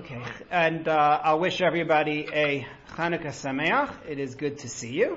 Okay, and I'll wish everybody a Chanukah Sameach. It is good to see you.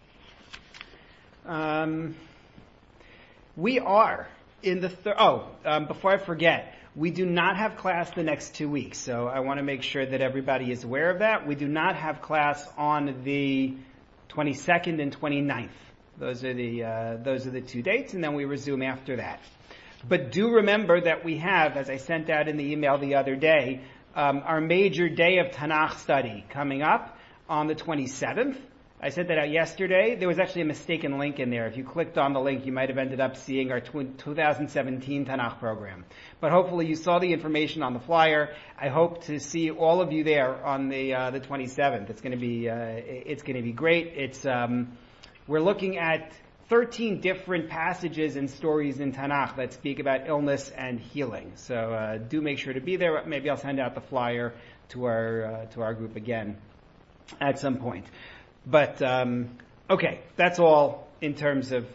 We are in the before I forget, we do not have class the next 2 weeks, so I want to make sure that everybody is aware of that. We do not have class on the 22nd and 29th. Those are the 2 dates, and then we resume after that. But do remember that we have, as I sent out in the email the other day, our major day of Tanakh study coming up on the 27th. I sent that out yesterday. There was actually a mistaken link in there. If you clicked on the link, you might have ended up seeing our 2017 Tanakh program. But hopefully you saw the information on the flyer. I hope to see all of you there on the 27th. It's going to be great. We're looking at 13 different passages and stories in Tanakh that speak about illness and healing. So do make sure to be there. Maybe I'll send out the flyer to our group again at some point. But okay, that's all in terms of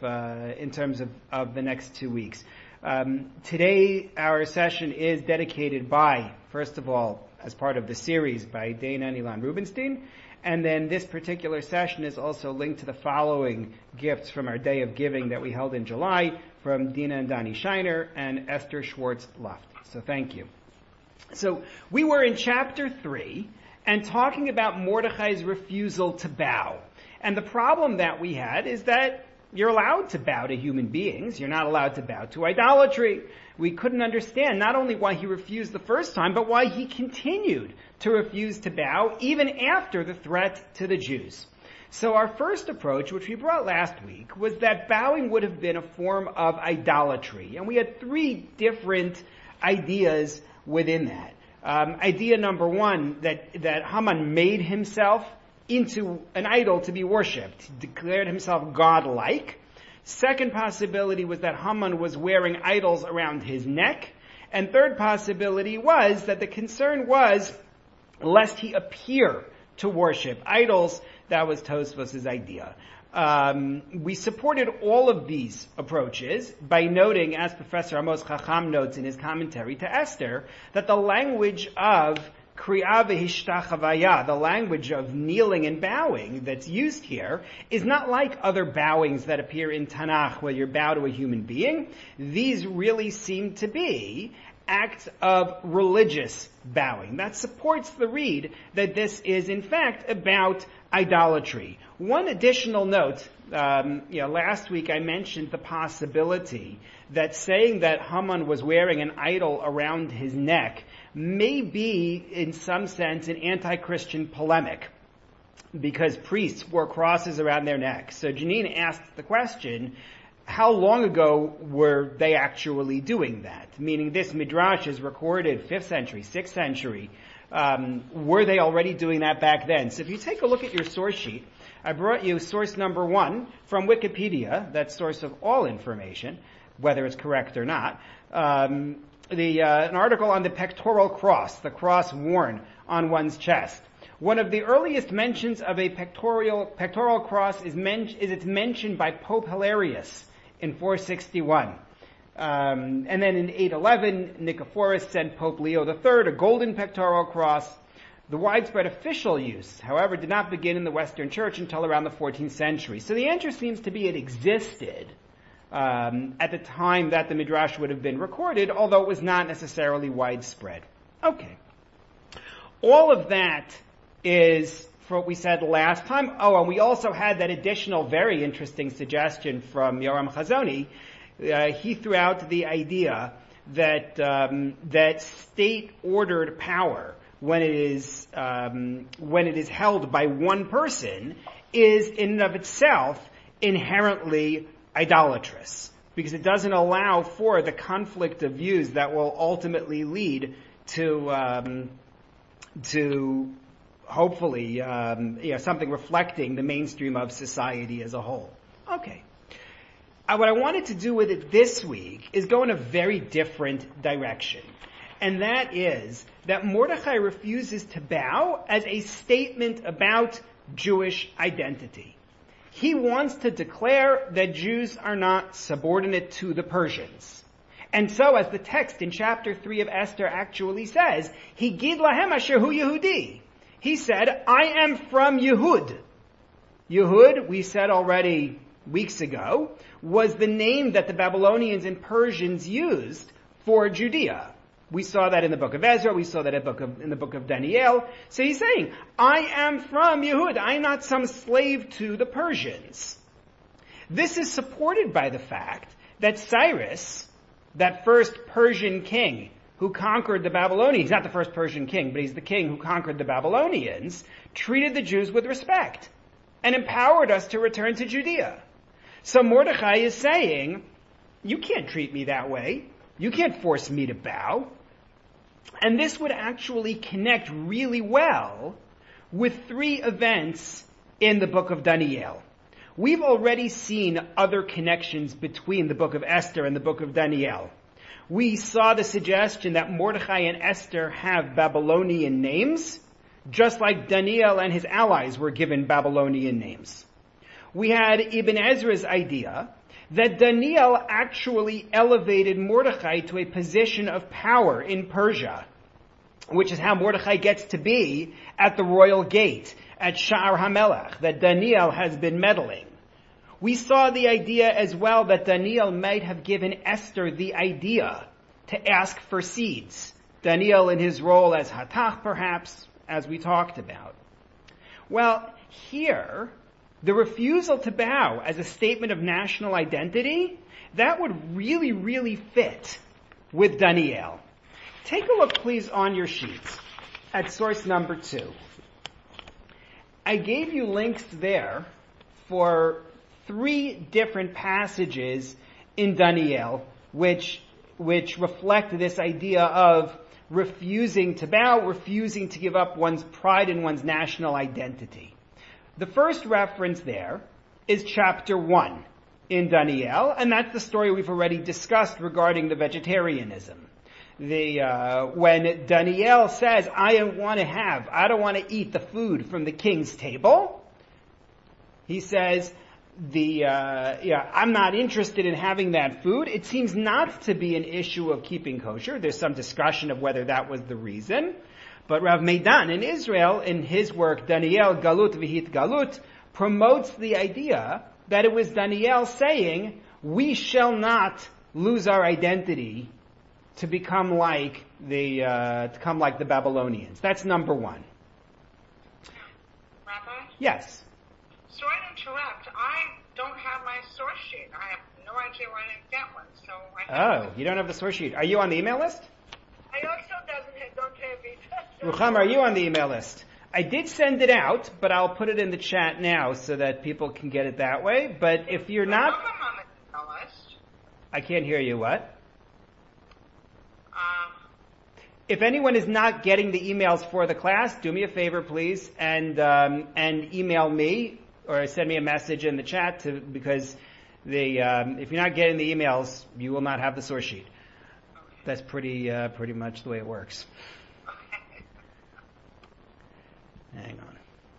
the next 2 weeks. Today our session is dedicated by, first of all, as part of the series, by Dana and Ilan Rubenstein. And then this particular session is also linked to the following gifts from our Day of Giving that we held in July from Dina and Donnie Shiner and Esther Schwartz-Luft. So thank you. So we were in chapter 3 and talking about Mordechai's refusal to bow. And the problem that we had is that you're allowed to bow to human beings. You're not allowed to bow to idolatry. We couldn't understand not only why he refused the first time, but why he continued to refuse to bow even after the threat to the Jews. So our first approach, which we brought last week, was that bowing would have been a form of idolatry. And we had 3 different ideas within that. Idea number 1, that Haman made himself into an idol to be worshipped, declared himself godlike. Second possibility was that Haman was wearing idols around his neck. And third possibility was that the concern was lest he appear to worship idols. That was Tosfos' idea. We supported all of these approaches by noting, as Professor Amos Chacham notes in his commentary to Esther, that the language of Kriya v'hishtachavaya, the language of kneeling and bowing that's used here, is not like other bowings that appear in Tanakh where you bow to a human being. These really seem to be acts of religious bowing. That supports the read that this is in fact about idolatry. One additional note, last week I mentioned the possibility that saying that Haman was wearing an idol around his neck may be, in some sense, an anti-Christian polemic, because priests wore crosses around their necks. So Janine asked the question, how long ago were they actually doing that? Meaning this midrash is recorded 5th century, 6th century. Were they already doing that back then? So if you take a look at your source sheet, I brought you source number 1 from Wikipedia, that source of all information, whether it's correct or not. An article on the pectoral cross, the cross worn on one's chest. One of the earliest mentions of a pectoral cross is its mention by Pope Hilarius in 461. And then in 811, Nicephorus sent Pope Leo III a golden pectoral cross. The widespread official use, however, did not begin in the Western Church until around the 14th century. So the answer seems to be it existed at the time that the Midrash would have been recorded, although it was not necessarily widespread. Okay. All of that is for what we said last time. Oh, and we also had that additional very interesting suggestion from Yoram Chazoni. He threw out the idea that state-ordered power, when it is held by one person, is in and of itself inherently idolatrous, because it doesn't allow for the conflict of views that will ultimately lead to hopefully something reflecting the mainstream of society as a whole. Okay. What I wanted to do with it this week is go in a very different direction. And that is that Mordechai refuses to bow as a statement about Jewish identity. He wants to declare that Jews are not subordinate to the Persians. And so, as the text in chapter 3 of Esther actually says, Higid lahem asher hu Yehudi. He said, I am from Yehud. Yehud, we said already weeks ago, was the name that the Babylonians and Persians used for Judea. We saw that in the book of Ezra, we saw that in the book of Daniel. So he's saying, I am from Yehud, I am not some slave to the Persians. This is supported by the fact that Cyrus, that first Persian king who conquered the Babylonians, he's not the first Persian king, but he's the king who conquered the Babylonians, treated the Jews with respect and empowered us to return to Judea. So Mordechai is saying, you can't treat me that way. You can't force me to bow. And this would actually connect really well with 3 events in the book of Daniel. We've already seen other connections between the book of Esther and the book of Daniel. We saw the suggestion that Mordechai and Esther have Babylonian names, just like Daniel and his allies were given Babylonian names. We had Ibn Ezra's idea that Daniel actually elevated Mordechai to a position of power in Persia, which is how Mordechai gets to be at the royal gate, at Sha'ar HaMelech, that Daniel has been meddling. We saw the idea as well that Daniel might have given Esther the idea to ask for seeds. Daniel in his role as Hatach, perhaps, as we talked about. Well, here, the refusal to bow as a statement of national identity, that would really, really fit with Daniel. Take a look, please, on your sheets at source number 2. I gave you links there for 3 different passages in Daniel which reflect this idea of refusing to bow, refusing to give up one's pride in one's national identity. The first reference there is chapter 1 in Daniel, and that's the story we've already discussed regarding the vegetarianism. When Daniel says, I don't want to eat the food from the king's table, he says, I'm not interested in having that food. It seems not to be an issue of keeping kosher. There's some discussion of whether that was the reason. But Rav Meidan in Israel, in his work, Daniel Galut V'hit Galut, promotes the idea that it was Daniel saying, we shall not lose our identity to become like the Babylonians. That's number 1. Rabbi? Yes. Sorry to interrupt. I don't have my source sheet. I have no idea where to get one. So you don't have the source sheet. Are you on the email list? I also don't have it. Rucham, are you on the email list? I did send it out, but I'll put it in the chat now so that people can get it that way. But if you're not... I'm on the email list. I can't hear you. What? If anyone is not getting the emails for the class, do me a favor, please, and email me or send me a message in the chat because if you're not getting the emails, you will not have the source sheet. Okay. That's pretty much the way it works. Okay. Hang on.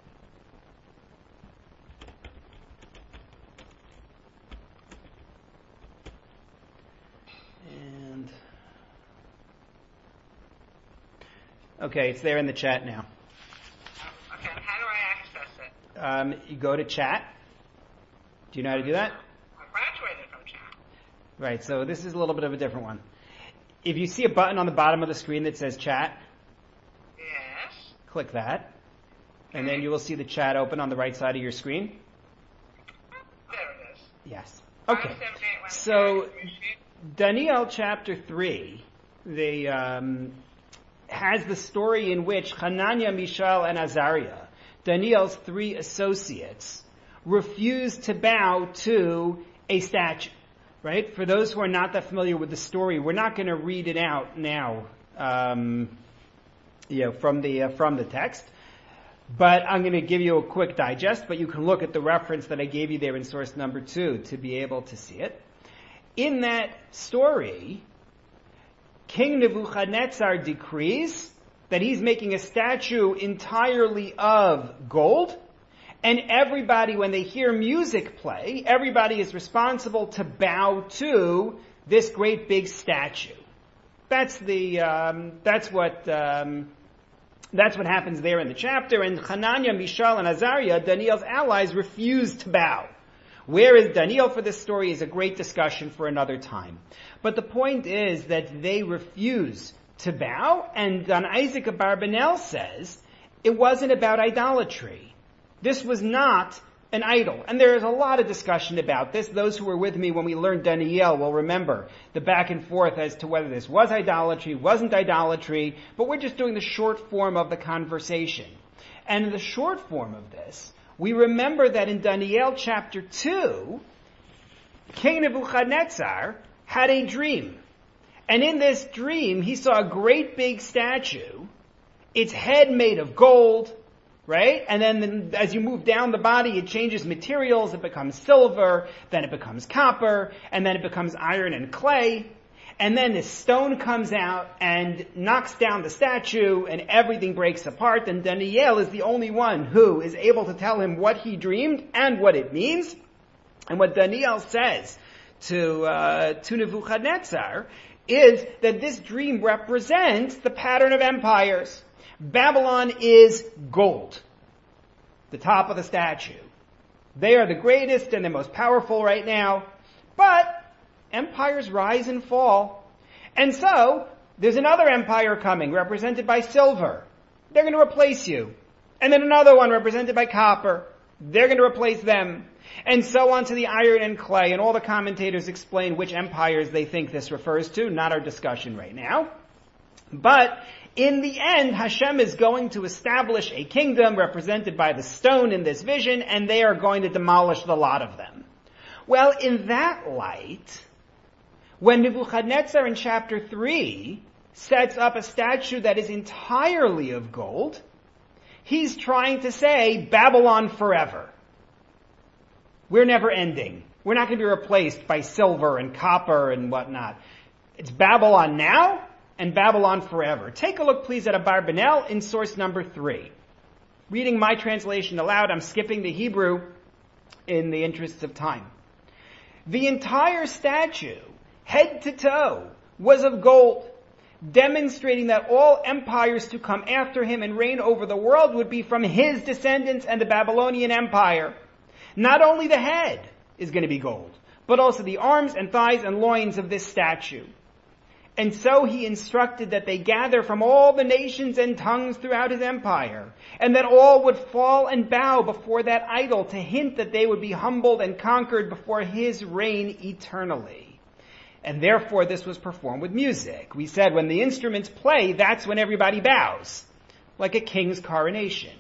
Okay, it's there in the chat now. Okay, how do I access it? You go to chat. Do you know how to do that? I graduated from chat. Right, so this is a little bit of a different one. If you see a button on the bottom of the screen that says chat, yes, click that, and then you will see the chat open on the right side of your screen. There it is. Yes. Okay. So, Daniel chapter 3, has the story in which Hananiah, Mishael, and Azariah, Daniel's 3 associates, refused to bow to a statue. Right? For those who are not that familiar with the story, we're not going to read it out now, from the text. But I'm going to give you a quick digest, but you can look at the reference that I gave you there in source number 2 to be able to see it. In that story, King Nebuchadnezzar decrees that he's making a statue entirely of gold, and everybody, when they hear music play, everybody is responsible to bow to this great big statue. That's what happens there in the chapter. And Hananiah, Mishael, and Azariah, Daniel's allies, refuse to bow. Where is Daniel for this story is a great discussion for another time. But the point is that they refuse to bow, and Don Isaac Abarbanel says it wasn't about idolatry. This was not an idol. And there is a lot of discussion about this. Those who were with me when we learned Daniel will remember the back and forth as to whether this was idolatry, wasn't idolatry, but we're just doing the short form of the conversation. And in the short form of this, we remember that in Daniel chapter 2, King Nebuchadnezzar had a dream. And in this dream, he saw a great big statue, its head made of gold, right? And then as you move down the body, it changes materials. It becomes silver, then it becomes copper, and then it becomes iron and clay. And then this stone comes out and knocks down the statue, and everything breaks apart. And Daniel is the only one who is able to tell him what he dreamed and what it means. And what Daniel says to Nebuchadnezzar is that this dream represents the pattern of empires. Babylon is gold, the top of the statue. They are the greatest and the most powerful right now, but empires rise and fall. And so, there's another empire coming, represented by silver. They're going to replace you. And then another one represented by copper. They're going to replace them. And so on to the iron and clay. And all the commentators explain which empires they think this refers to. Not our discussion right now. But in the end, Hashem is going to establish a kingdom represented by the stone in this vision, and they are going to demolish the lot of them. Well, in that light, when Nebuchadnezzar in chapter 3 sets up a statue that is entirely of gold, he's trying to say, Babylon forever. We're never ending. We're not going to be replaced by silver and copper and whatnot. It's Babylon now and Babylon forever. Take a look, please, at Abarbanel in source number 3. Reading my translation aloud, I'm skipping the Hebrew in the interests of time. The entire statue, head to toe, was of gold, demonstrating that all empires to come after him and reign over the world would be from his descendants and the Babylonian Empire. Not only the head is going to be gold, but also the arms and thighs and loins of this statue. And so he instructed that they gather from all the nations and tongues throughout his empire, and that all would fall and bow before that idol to hint that they would be humbled and conquered before his reign eternally. And therefore this was performed with music. We said when the instruments play, that's when everybody bows, like a king's coronation.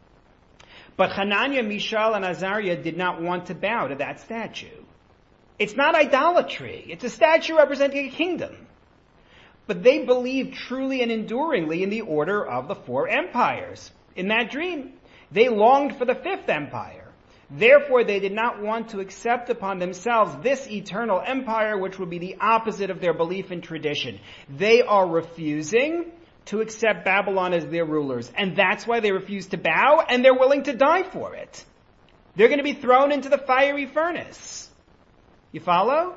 But Hananiah, Mishael, and Azariah did not want to bow to that statue. It's not idolatry. It's a statue representing a kingdom. But they believed truly and enduringly in the order of the 4 empires. In that dream, they longed for the 5th empire. Therefore, they did not want to accept upon themselves this eternal empire, which would be the opposite of their belief and tradition. They are refusing to accept Babylon as their rulers. And that's why they refuse to bow, and they're willing to die for it. They're going to be thrown into the fiery furnace. You follow?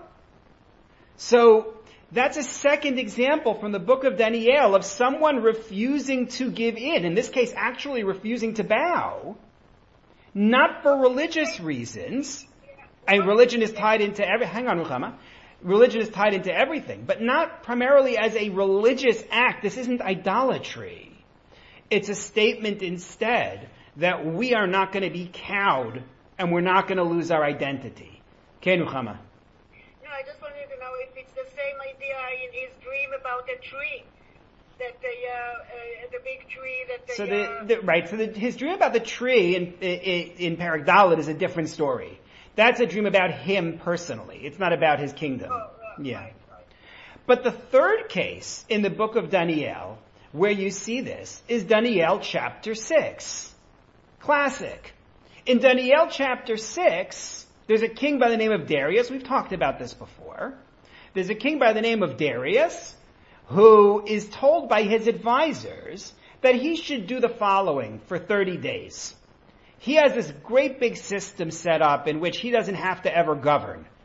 So, that's a second example from the book of Daniel of someone refusing to give in this case actually refusing to bow, not for religious reasons, and religion is tied into religion is tied into everything, but not primarily as a religious act. This isn't idolatry. It's a statement instead that we are not going to be cowed and we're not going to lose our identity. Okay, Nuchama? I just wanted to know if it's the same idea in his dream about the tree, that the big tree that So his dream about the tree in Perek Dalet is a different story. That's a dream about him personally. It's not about his kingdom. Oh, right, yeah. Right. But the third case in the book of Daniel where you see this is Daniel chapter 6. Classic. In Daniel chapter 6, there's a king by the name of Darius. We've talked about this before. There's a king by the name of Darius who is told by his advisors that he should do the following for 30 days. He has this great big system set up in which he doesn't have to ever govern.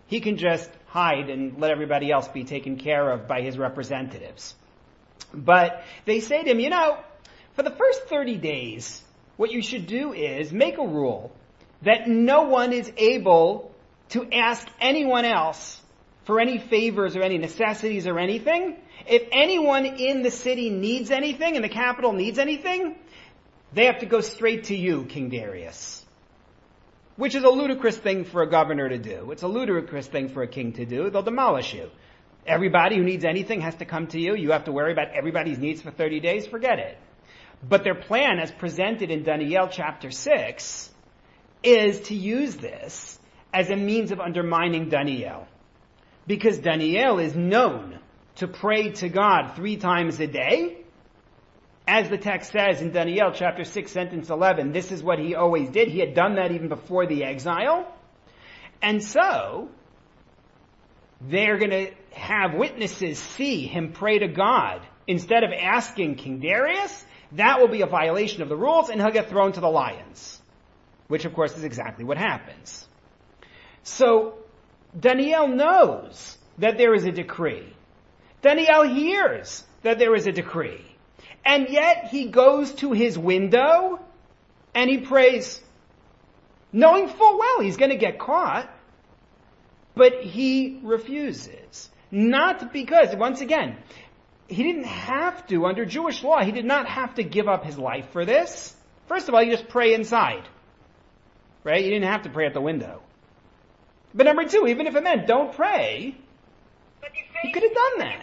He can just hide and let everybody else be taken care of by his representatives. But they say to him, for the first 30 days, what you should do is make a rule that no one is able to ask anyone else for any favors or any necessities or anything. If anyone in the city needs anything, in the capital needs anything, they have to go straight to you, King Darius. Which is a ludicrous thing for a governor to do. It's a ludicrous thing for a king to do. They'll demolish you. Everybody who needs anything has to come to you. You have to worry about everybody's needs for 30 days. Forget it. But their plan, as presented in Daniel chapter 6, is to use this as a means of undermining Daniel. Because Daniel is known to pray to God 3 times a day. As the text says in Daniel chapter 6, sentence 11, this is what he always did. He had done that even before the exile. And so, they're going to have witnesses see him pray to God instead of asking King Darius. That will be a violation of the rules, and he'll get thrown to the lions. Which, of course, is exactly what happens. So, Daniel knows that there is a decree. Daniel hears that there is a decree. And yet, he goes to his window, and he prays, knowing full well he's going to get caught. But he refuses. Not because, once again, he didn't have to, under Jewish law, he did not have to give up his life for this. First of all, you just pray inside. Right? You didn't have to pray at the window. But number 2, even if it meant don't pray, he could have done that.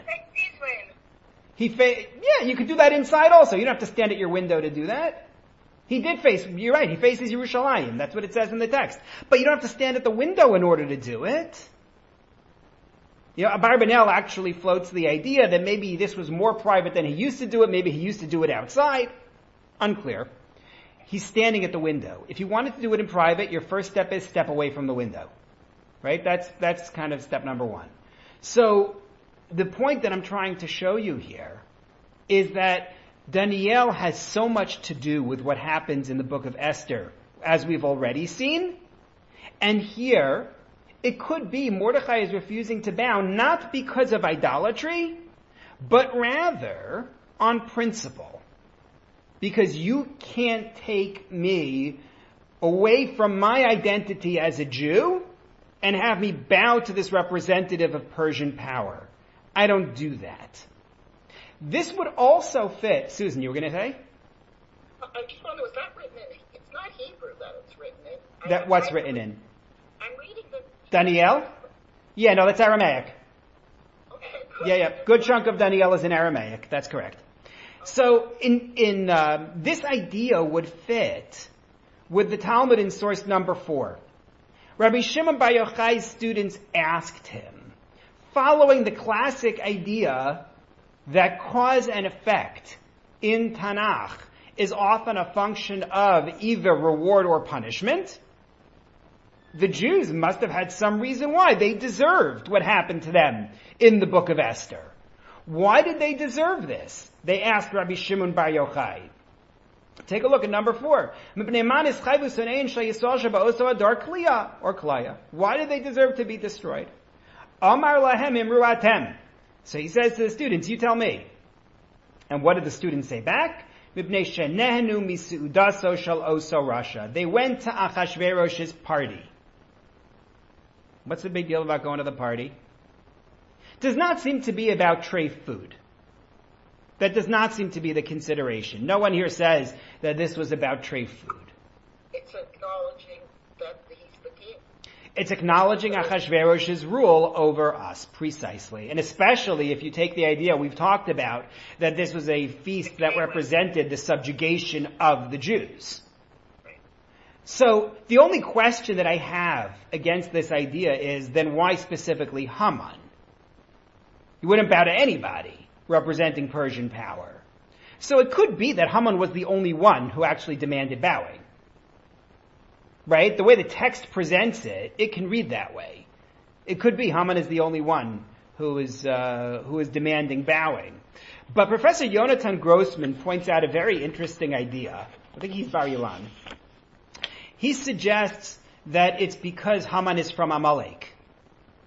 You could do that inside also. You don't have to stand at your window to do that. He did face, you're right, he faces Yerushalayim. That's what it says in the text. But you don't have to stand at the window in order to do it. Abarbanel actually floats the idea that maybe this was more private than he used to do it. Maybe he used to do it outside. Unclear. He's standing at the window. If you wanted to do it in private, your first step is step away from the window. Right? That's kind of step number 1. So, the point that I'm trying to show you here is that Daniel has so much to do with what happens in the book of Esther, as we've already seen. And here, it could be Mordechai is refusing to bow, not because of idolatry, but rather on principle. Because you can't take me away from my identity as a Jew and have me bow to this representative of Persian power. I don't do that. This would also fit. Susan, you were going to say? I just wonder, was that written in? It's not Hebrew that it's written in. What's written in? I'm reading the... Daniel? Yeah, no, that's Aramaic. Okay. Yeah. Good chunk of Daniel is in Aramaic. That's correct. So, in this idea would fit with the Talmud in source number 4. Rabbi Shimon Bar Yochai's students asked him, following the classic idea that cause and effect in Tanakh is often a function of either reward or punishment, the Jews must have had some reason why. They deserved what happened to them in the book of Esther. Why did they deserve this? They asked Rabbi Shimon Bar Yochai. Take a look at number 4. Why did they deserve to be destroyed? Amar lahem imru atem. So he says to the students, you tell me. And what did the students say back? They went to Achashverosh's party. What's the big deal about going to the party? Does not seem to be about treif food. That does not seem to be the consideration. No one here says that this was about treif food. It's acknowledging that he's the king. It's acknowledging Achashverosh's rule over us, precisely. And especially if you take the idea we've talked about, that this was a feast that represented the subjugation of the Jews. So, the only question that I have against this idea is, then why specifically Haman? You wouldn't bow to anybody representing Persian power. So it could be that Haman was the only one who actually demanded bowing. Right? The way the text presents it, it can read that way. It could be Haman is the only one who is demanding bowing. But Professor Yonatan Grossman points out a very interesting idea. I think he's Bar Ilan. He suggests that it's because Haman is from Amalek.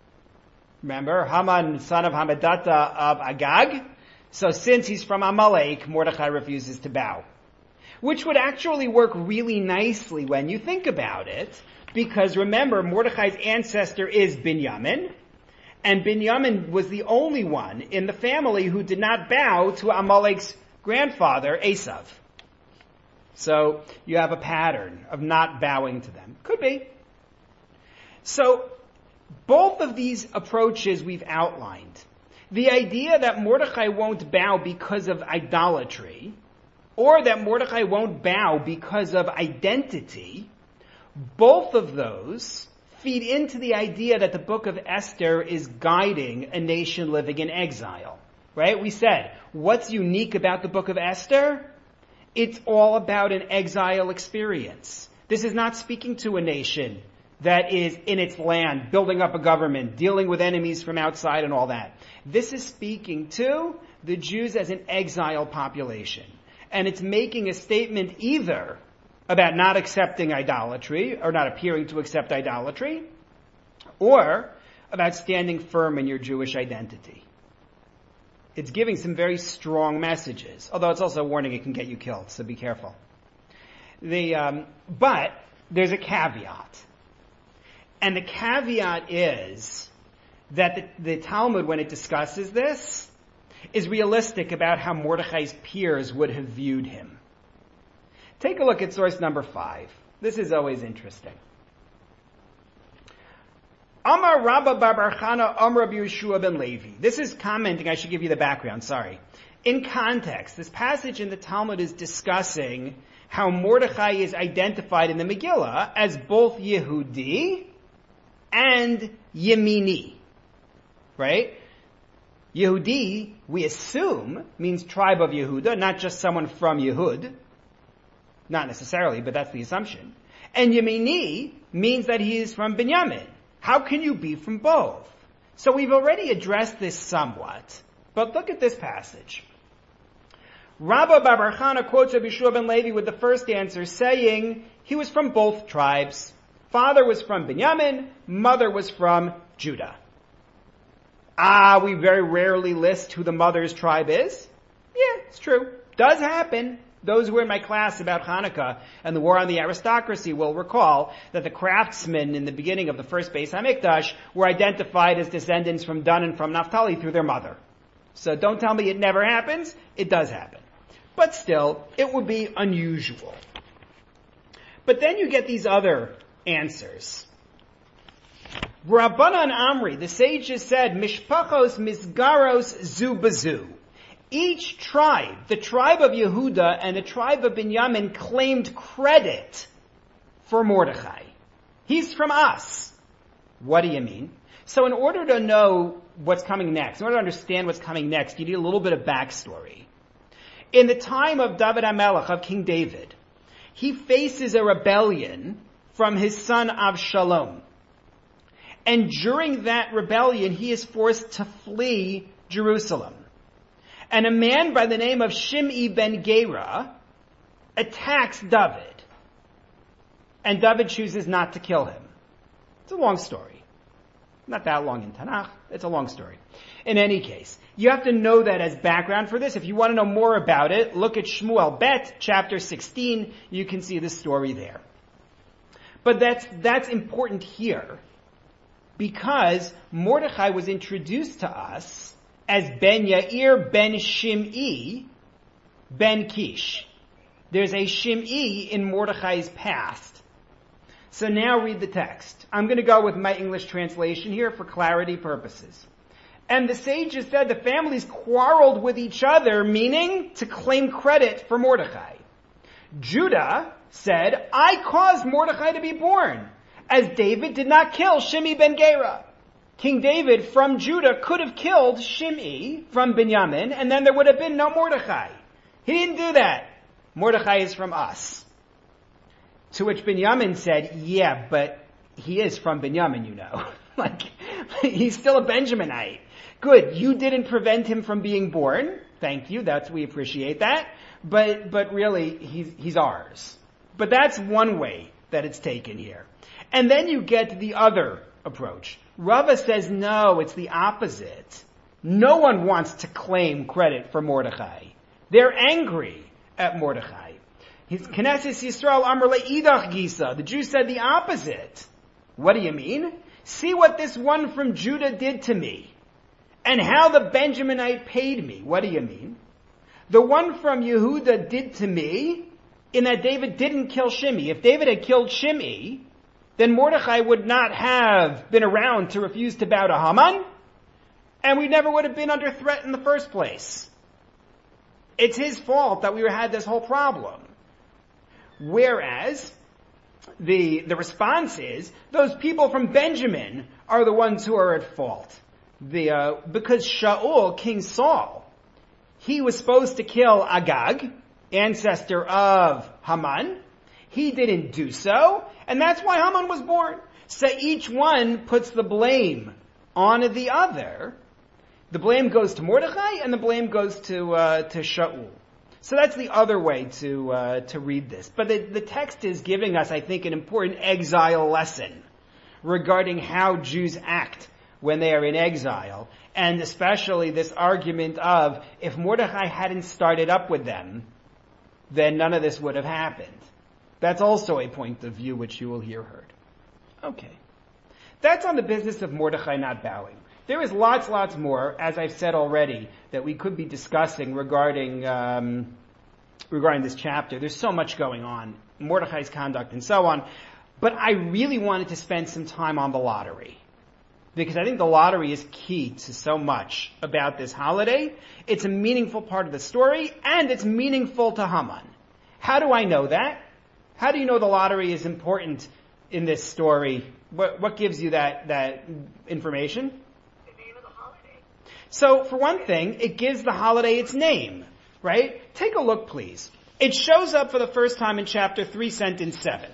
Remember, Haman, son of Hammedatha of Agag. So since he's from Amalek, Mordechai refuses to bow. Which would actually work really nicely when you think about it, because remember, Mordechai's ancestor is Binyamin, and Binyamin was the only one in the family who did not bow to Amalek's grandfather, Esav. So you have a pattern of not bowing to them. Could be. So both of these approaches we've outlined. The idea that Mordechai won't bow because of idolatry, or that Mordechai won't bow because of identity, both of those feed into the idea that the book of Esther is guiding a nation living in exile. Right? We said, what's unique about the book of Esther? It's all about an exile experience. This is not speaking to a nation that is in its land, building up a government, dealing with enemies from outside and all that. This is speaking to the Jews as an exile population. And it's making a statement either about not accepting idolatry, or not appearing to accept idolatry, or about standing firm in your Jewish identity. It's giving some very strong messages, although it's also a warning it can get you killed, so be careful. But there's a caveat. And the caveat is that the Talmud, when it discusses this, is realistic about how Mordechai's peers would have viewed him. Take a look at source number 5. This is always interesting. Amar Rabba bar Chana Amar Rabbi Yeshua ben Levi. This is commenting, I should give you the background, sorry. In context, this passage in the Talmud is discussing how Mordechai is identified in the Megillah as both Yehudi and Yemini. Right? Yehudi, we assume, means tribe of Yehuda, not just someone from Yehud. Not necessarily, but that's the assumption. And Yemini means that he is from Binyamin. How can you be from both? So we've already addressed this somewhat, but look at this passage. Rabba bar Chana quotes Rabbi Yeshua ben Levi with the first answer, saying he was from both tribes. Father was from Binyamin, mother was from Judah. We very rarely list who the mother's tribe is. Yeah, it's true. Does happen. Those who were in my class about Hanukkah and the war on the aristocracy will recall that the craftsmen in the beginning of the first Beis HaMikdash were identified as descendants from Dan and from Naphtali through their mother. So don't tell me it never happens. It does happen. But still, it would be unusual. But then you get these other answers. Rabbanan Amri, the sages said, Mishpachos Misgaros Zu Bazu. Each tribe, the tribe of Yehuda and the tribe of Binyamin, claimed credit for Mordechai. He's from us. What do you mean? So in order to know what's coming next, in order to understand what's coming next, you need a little bit of backstory. In the time of David HaMelech, of King David, he faces a rebellion from his son Avshalom. And during that rebellion, he is forced to flee Jerusalem. And a man by the name of Shimei ben Gera attacks David. And David chooses not to kill him. It's a long story. Not that long in Tanakh. It's a long story. In any case, you have to know that as background for this. If you want to know more about it, look at Shmuel Bet, chapter 16. You can see the story there. But that's important here, because Mordechai was introduced to us as Ben Yair ben Shimei ben Kish. There's a Shimei in Mordechai's past. So now read the text. I'm going to go with my English translation here for clarity purposes. And the sages said the families quarreled with each other, meaning to claim credit for Mordechai. Judah said, I caused Mordechai to be born, as David did not kill Shimei ben Gera. King David from Judah could have killed Shimei from Binyamin, and then there would have been no Mordechai. He didn't do that. Mordechai is from us. To which Binyamin said, yeah, but he is from Binyamin, you know. He's still a Benjaminite. Good, you didn't prevent him from being born. Thank you, we appreciate that. But really, he's ours. But that's one way that it's taken here. And then you get the other approach. Rava says no, it's the opposite. No one wants to claim credit for Mordechai. They're angry at Mordechai. Knesset Yisrael Amar le'idach gisa. The Jews said the opposite. What do you mean? See what this one from Judah did to me, and how the Benjaminite paid me. What do you mean? The one from Yehuda did to me, in that David didn't kill Shimei. If David had killed Shimei, then Mordechai would not have been around to refuse to bow to Haman, and we never would have been under threat in the first place. It's his fault that we had this whole problem. Whereas, the response is, those people from Benjamin are the ones who are at fault. Because Shaul, King Saul, he was supposed to kill Agag, ancestor of Haman. He didn't do so, and that's why Haman was born. So each one puts the blame on the other. The blame goes to Mordechai, and the blame goes to Shaul. So that's the other way to read this. But the text is giving us, I think, an important exile lesson regarding how Jews act when they are in exile, and especially this argument of, if Mordechai hadn't started up with them, then none of this would have happened. That's also a point of view which you will hear heard. Okay. That's on the business of Mordechai not bowing. There is lots more, as I've said already, that we could be discussing regarding this chapter. There's so much going on, Mordechai's conduct and so on. But I really wanted to spend some time on the lottery, because I think the lottery is key to so much about this holiday. It's a meaningful part of the story, and it's meaningful to Haman. How do I know that? How do you know the lottery is important in this story? What gives you that information? The name of the holiday. So, for one thing, it gives the holiday its name, right? Take a look, please. It shows up for the first time in chapter 3, sentence 7.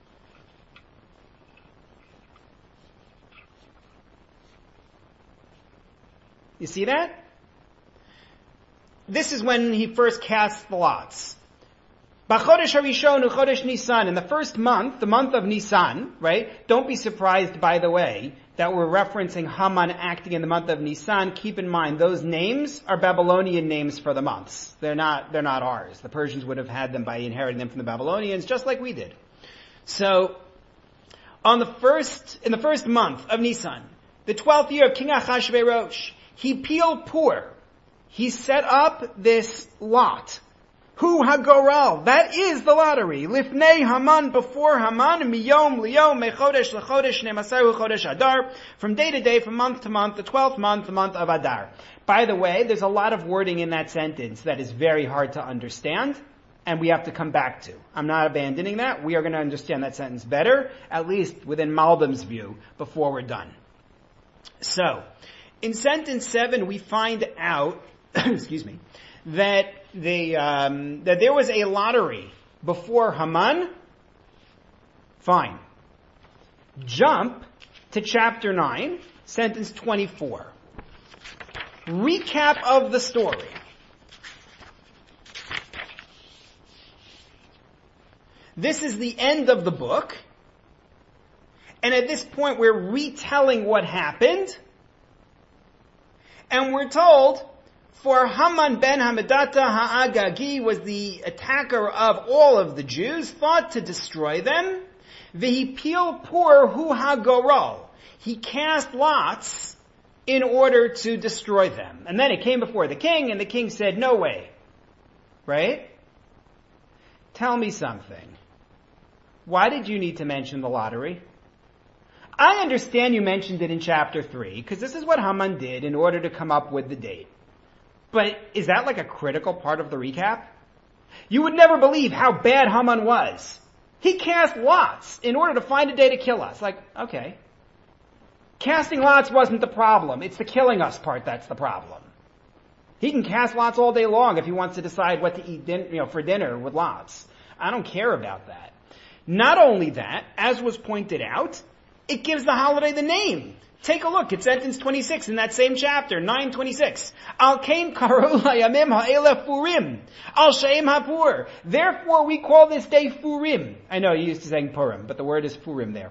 You see that? This is when he first casts the lots. B'chodesh harishon hu chodesh Nisan. In the first month, the month of Nisan, right? Don't be surprised, by the way, that we're referencing Haman acting in the month of Nisan. Keep in mind, those names are Babylonian names for the months. They're not ours. The Persians would have had them by inheriting them from the Babylonians, just like we did. So, in the first month of Nisan, the 12th year of King Achashverosh, he peeled pur. He set up this lot. Hu hagoral. That is the lottery. Lifnei Haman, before Haman, miyom liyom, mechodesh lechodesh, nemasaru chodesh Adar. From day to day, from month to month, the 12th month, the month of Adar. By the way, there's a lot of wording in that sentence that is very hard to understand, and we have to come back to. I'm not abandoning that. We are going to understand that sentence better, at least within Maldum's view, before we're done. So, in sentence 7, we find out, excuse me, that there was a lottery before Haman. Fine. Jump to chapter 9, sentence 24. Recap of the story. This is the end of the book. And at this point, we're retelling what happened. And we're told, for Haman ben Hamedata Ha'agagi was the attacker of all of the Jews, thought to destroy them. V'hipil pur hu hagorol. He cast lots in order to destroy them. And then it came before the king, and the king said, no way. Right? Tell me something. Why did you need to mention the lottery? I understand you mentioned it in chapter 3, because this is what Haman did in order to come up with the date. But is that like a critical part of the recap? You would never believe how bad Haman was. He cast lots in order to find a day to kill us. Like, okay. Casting lots wasn't the problem. It's the killing us part that's the problem. He can cast lots all day long if he wants to decide what to eat for dinner with lots. I don't care about that. Not only that, as was pointed out, it gives the holiday the name. Take a look at sentence 26 in that same chapter, 9:26. Al kain karu hayamim ha'elef Purim, al she'em ha'pur. Therefore we call this day Purim. I know you used to saying Purim, but the word is Purim there.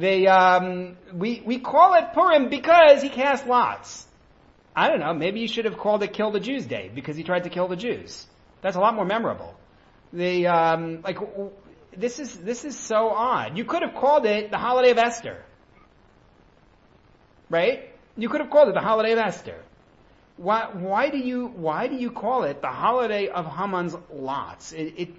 We call it Purim because he cast lots. I don't know, maybe you should have called it Kill the Jews Day, because he tried to kill the Jews. That's a lot more memorable. This is so odd. You could have called it the holiday of Esther. Right? You could have called it the holiday of Esther. Why do you call it the holiday of Haman's lots?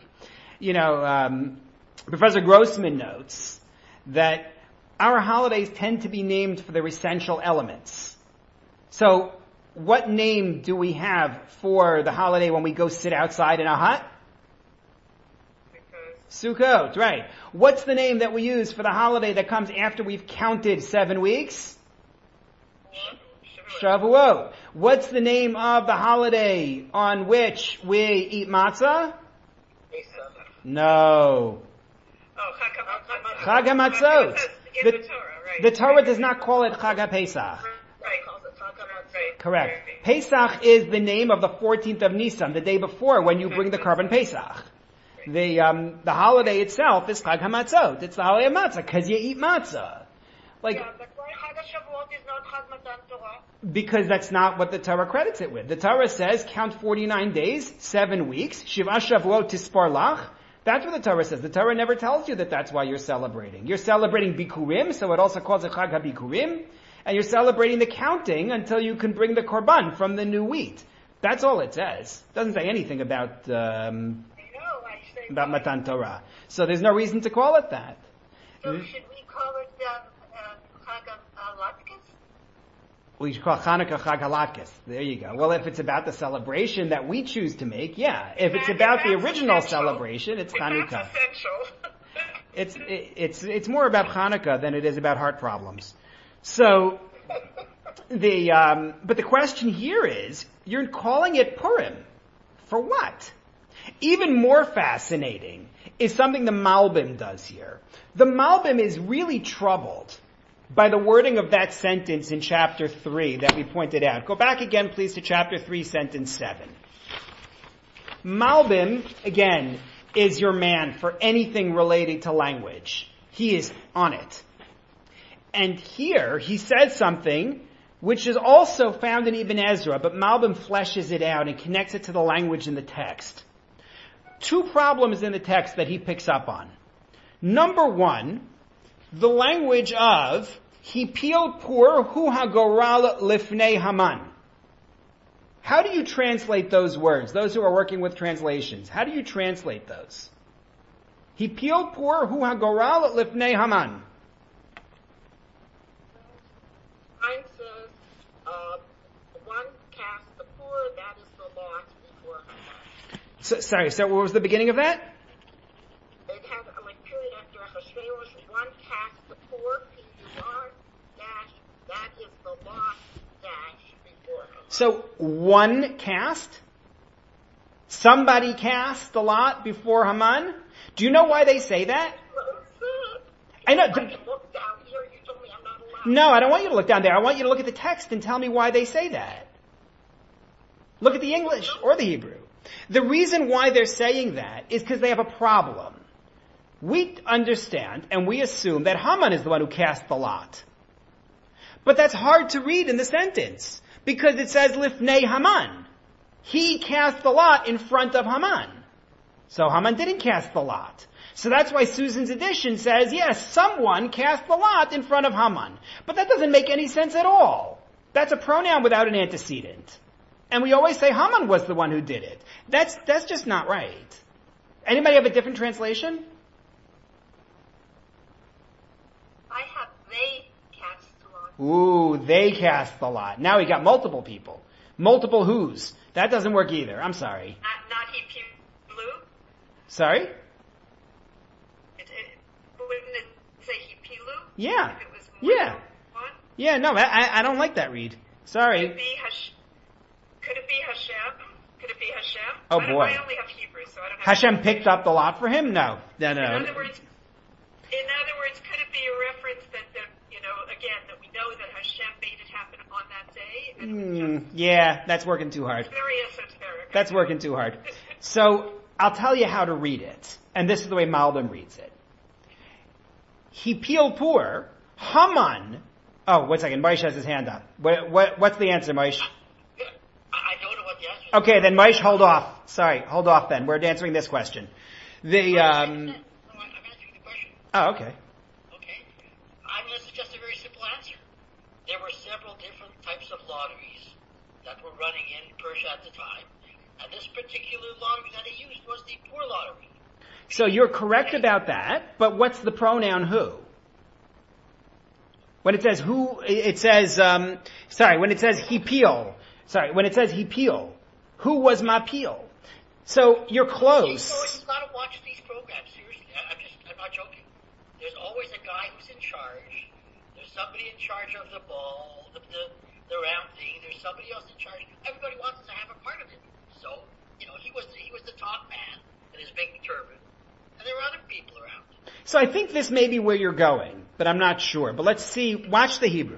Professor Grossman notes that our holidays tend to be named for their essential elements. So, what name do we have for the holiday when we go sit outside in a hut? Sukkot, right. What's the name that we use for the holiday that comes after we've counted 7 weeks? Shavuot. What's the name of the holiday on which we eat matzah? No. Chag HaMatzot. The Torah does not call it Chag HaPesach. Correct. Pesach is the name of the 14th of Nisan, the day before when you bring the Korban Pesach. The holiday itself is Chag HaMatzot. It's the holiday of matzah because you eat matzah. But why Chag HaShavuot is not Chag Matan Torah? Because that's not what the Torah credits it with. The Torah says count 49 days, 7 weeks, Shiva Shavuot Tispar Lach. That's what the Torah says. The Torah never tells you that that's why you're celebrating. You're celebrating Bikurim, so it also calls it Chag HaBikurim, and you're celebrating the counting until you can bring the Korban from the new wheat. That's all it says. It doesn't say anything about Matan Torah. So there's no reason to call it that. So should we call it Chag HaLatkes? We should call Hanukkah Chag HaLatkes. There you go. Well, if it's about the celebration that we choose to make, yeah. If it's about the original celebration, it's Hanukkah. It's more about Hanukkah than it is about heart problems. So, but the question here is, you're calling it Purim. For what? Even more fascinating is something the Malbim does here. The Malbim is really troubled by the wording of that sentence in chapter 3 that we pointed out. Go back again, please, to chapter 3, sentence 7. Malbim, again, is your man for anything related to language. He is on it. And here, he says something which is also found in Ibn Ezra, but Malbim fleshes it out and connects it to the language in the text. 2 problems in the text that he picks up on. Number 1, the language of Hipil Pur Hu HaGoral Lifnei Haman. How do you translate those words? Those who are working with translations, how do you translate those? Hipil Pur Hu HaGoral Lifnei Haman. Mine says, one cast the poor, that is the lot before Haman. So what was the beginning of that? It has a period after Achashverosh, one cast the poor, P-U-R, dash, that is the lot, dash, before Haman. So, one cast? Somebody cast the lot before Haman? Do you know why they say that? I know. Look down here, you told me I'm not allowed. No, I don't want you to look down there. I want you to look at the text and tell me why they say that. Look at the English or the Hebrew. The reason why they're saying that is because they have a problem. We understand and we assume that Haman is the one who cast the lot. But that's hard to read in the sentence because it says Lifnei Haman. He cast the lot in front of Haman. So Haman didn't cast the lot. So that's why Susan's edition says, yes, someone cast the lot in front of Haman. But that doesn't make any sense at all. That's a pronoun without an antecedent. And we always say Haman was the one who did it. That's just not right. Anybody have a different translation? I have they cast the lot. Ooh, they cast the lot. Now we got multiple people. Multiple who's. That doesn't work either. I'm sorry. Not Hipilu? Sorry? Wouldn't it say Hipilu? Yeah. If it was more Yeah. than one? Yeah, no, I don't like that read. Sorry. Could it be Hashem? Could it be Hashem? Oh, boy. I only have Hebrew, so I don't have Hashem picked up the lot for him? No. In other words, could it be a reference that again, that we know that Hashem Yeah, that's working too hard. Very esoteric. That's working too hard. So I'll tell you how to read it. And this is the way Malbim reads it. Hipil pur, Haman. Oh, 1 second. Moshe has his hand up. What's the answer, Moshe? I don't know what the answer is. Okay, then Moshe, hold off. Sorry, hold off then. We're answering this question. I'm answering the question. Oh, okay. Okay. I'm going to suggest a very simple answer. There were several different types of lotteries that were running in Persia at the time, and this particular lottery that he used was the poor lottery. So you're correct about that, but what's the pronoun who? When it says who, it says, when it says hipil, who was mapil? So you're close. You've got to watch these programs, seriously. I'm not joking. There's always a guy who's in charge. There's somebody in charge of the ball, the round thing. There's somebody else in charge. Everybody wants to have a part of it. So, he was the top man in his big turban. And there were other people around. So I think this may be where you're going, but I'm not sure. But let's see, watch the Hebrew.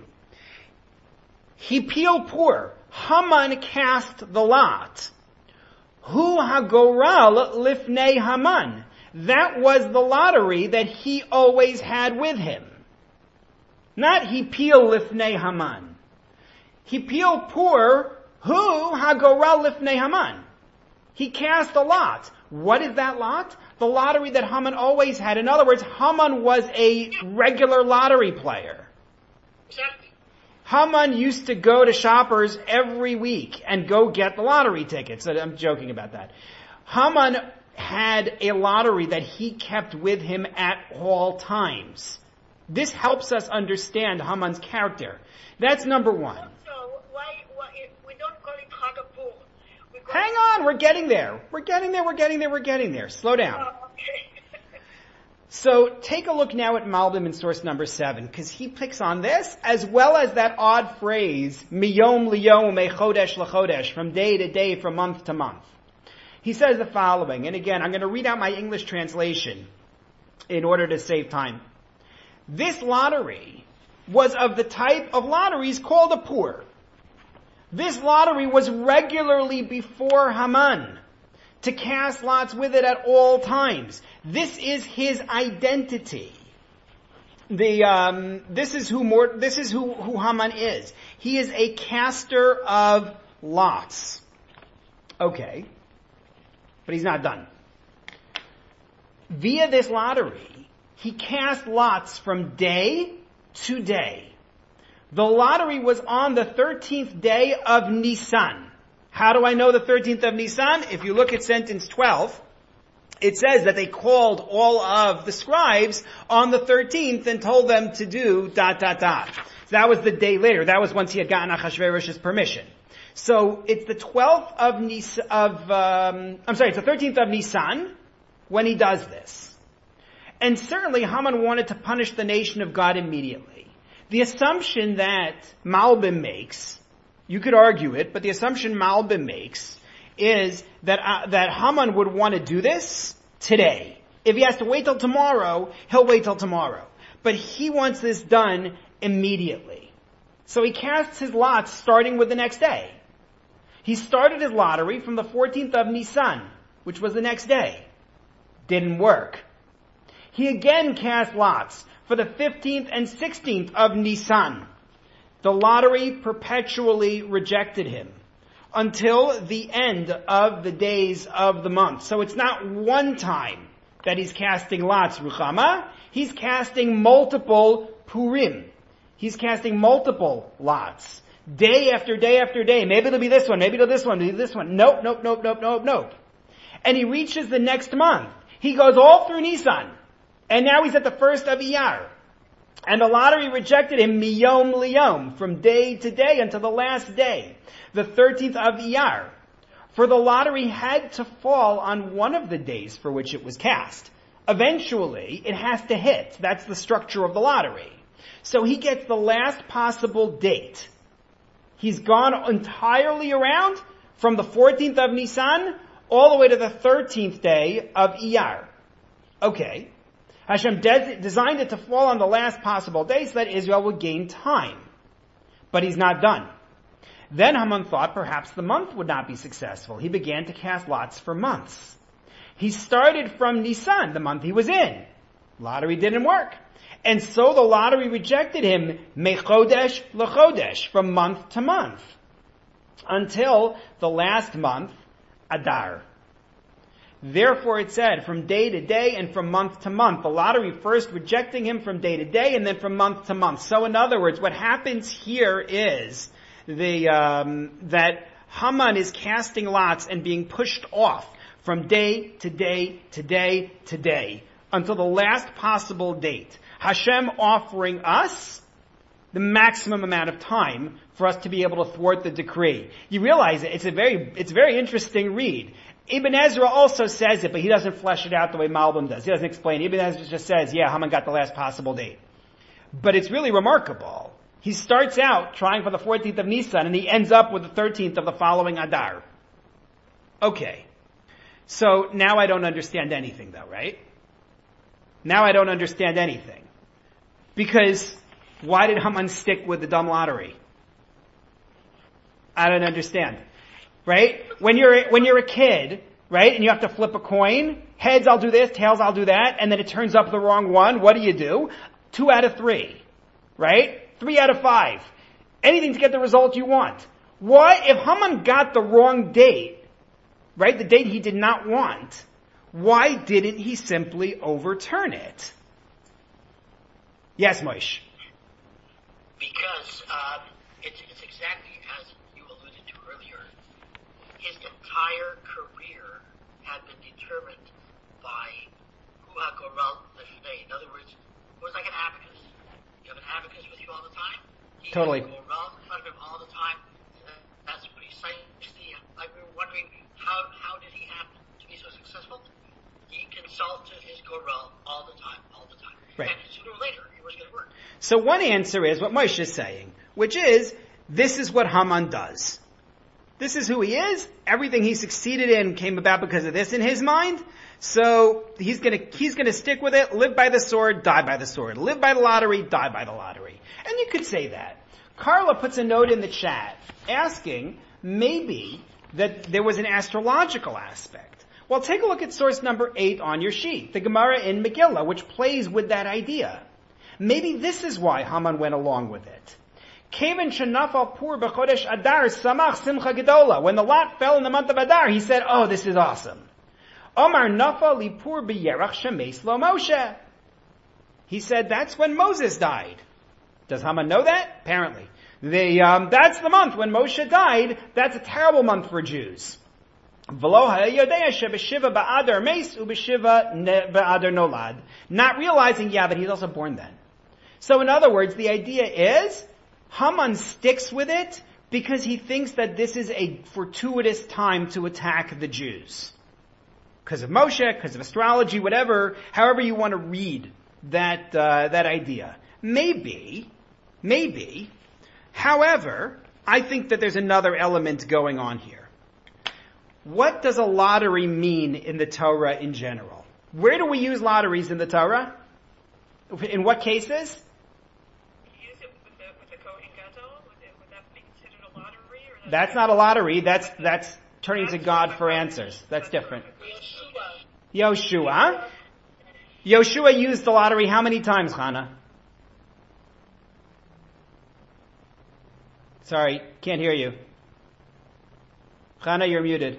Hipil pur, Haman cast the lot. Hu hagoral lifnei Haman. That was the lottery that he always had with him. Not Hipil lifnei Haman. Hipil pur, Hu hagoral lifnei Haman. He cast a lot. What is that lot? The lottery that Haman always had. In other words, Haman was a regular lottery player. Exactly. Haman used to go to shoppers every week and go get the lottery tickets. I'm joking about that. Haman had a lottery that he kept with him at all times. This helps us understand Haman's character. That's number one. So, why we don't call it Chagapur? Hang on, we're getting there. We're getting there. Slow down. Oh, okay. So take a look now at Malbim in source number 7, because he picks on this, as well as that odd phrase, miyom liyom, chodesh lachodesh, from day to day, from month to month. He says the following, and again, I'm going to read out my English translation in order to save time. This lottery was of the type of lotteries called a pur. This lottery was regularly before Haman, to cast lots with it at all times. This is his identity. This is who Haman is. He is a caster of lots. Okay. But he's not done. Via this lottery, he cast lots from day to day. The lottery was on the 13th day of Nisan. How do I know the 13th of Nisan? If you look at sentence 12, it says that they called all of the scribes on the 13th and told them to do ... So that was the day later. That was once he had gotten Achashverosh's permission. So it's the 12th of it's the 13th of Nisan when he does this. And certainly Haman wanted to punish the nation of God immediately. The assumption that Malbim makes, you could argue it, but the assumption Malbim makes is that Haman would want to do this today. If he has to wait till tomorrow, he'll wait till tomorrow. But he wants this done immediately. So he casts his lots starting with the next day. He started his lottery from the 14th of Nisan, which was the next day. Didn't work. He again cast lots for the 15th and 16th of Nisan. The lottery perpetually rejected him until the end of the days of the month. So it's not one time that he's casting lots, Ruchama. He's casting multiple Purim. He's casting multiple lots. Day after day after day. Maybe it'll be this one, maybe it'll be this one, maybe this one. Nope. And he reaches the next month. He goes all through Nisan. And now he's at the 1st of Iyar. And the lottery rejected him miyom liyom, from day to day until the last day, the 13th of Iyar. For the lottery had to fall on one of the days for which it was cast. Eventually, it has to hit. That's the structure of the lottery. So he gets the last possible date. He's gone entirely around from the 14th of Nisan all the way to the 13th day of Iyar. Okay. Hashem designed it to fall on the last possible day so that Israel would gain time. But he's not done. Then Haman thought perhaps the month would not be successful. He began to cast lots for months. He started from Nisan, the month he was in. Lottery didn't work. And so the lottery rejected him, mechodesh lechodesh, from month to month, until the last month, Adar. Therefore it said, from day to day and from month to month. The lottery first rejecting him from day to day and then from month to month. So in other words, what happens here is that Haman is casting lots and being pushed off from day to day to day to day until the last possible date. Hashem offering us the maximum amount of time for us to be able to thwart the decree. You realize it's a very interesting read. Ibn Ezra also says it, but he doesn't flesh it out the way Malbim does. He doesn't explain. Ibn Ezra just says, yeah, Haman got the last possible date. But it's really remarkable. He starts out trying for the 14th of Nisan, and he ends up with the 13th of the following Adar. Okay. So now I don't understand anything though, right? Now I don't understand anything. Because why did Haman stick with the dumb lottery? I don't understand. Right? When you're a kid, right, and you have to flip a coin, heads I'll do this, tails I'll do that, and then it turns up the wrong one, what do? 2 out of 3. Right? 3 out of 5. Anything to get the result you want. Why, if Haman got the wrong date, right, the date he did not want, why didn't he simply overturn it? Yes, Moshe. Because it's exactly as you alluded to earlier. His entire career had been determined by Hu HaGoral Lefnei. In other words, it was like an abacus. You have an abacus with you all the time. He Totally. had Goral in front of him all the time. That's precisely, like we were wondering, how did he happen to be so successful? He consulted his Goral all the time. Right. And sooner or later, it was going to work. So one answer is what Moshe is saying, which is, this is what Haman does. This is who he is. Everything he succeeded in came about because of this in his mind. So he's gonna stick with it, live by the sword, die by the sword. Live by the lottery, die by the lottery. And you could say that. Carla puts a note in the chat asking maybe that there was an astrological aspect. Well, take a look at source number 8 on your sheet, the Gemara in Megillah, which plays with that idea. Maybe this is why Haman went along with it. Kevan shenafal pur b'chodesh Adar samach simcha gedola. When the lot fell in the month of Adar, he said, "Oh, this is awesome." Omar nafal lipur b'yerach shemeis lo Moshe. He said that's when Moses died. Does Haman know that? Apparently, that's the month when Moshe died. That's a terrible month for Jews. Not realizing, yeah, but he's also born then. So in other words, the idea is, Haman sticks with it because he thinks that this is a fortuitous time to attack the Jews. Because of Moshe, because of astrology, whatever, however you want to read that idea. Maybe. However, I think that there's another element going on here. What does a lottery mean in the Torah in general? Where do we use lotteries in the Torah? In what cases? Use it with the Kohen Gadol? Would that be considered a lottery? Or That's not a lottery. That's turning to God for answers. That's different. Yoshua. Yoshua used the lottery how many times, Chana? Sorry, can't hear you. Chana, you're muted.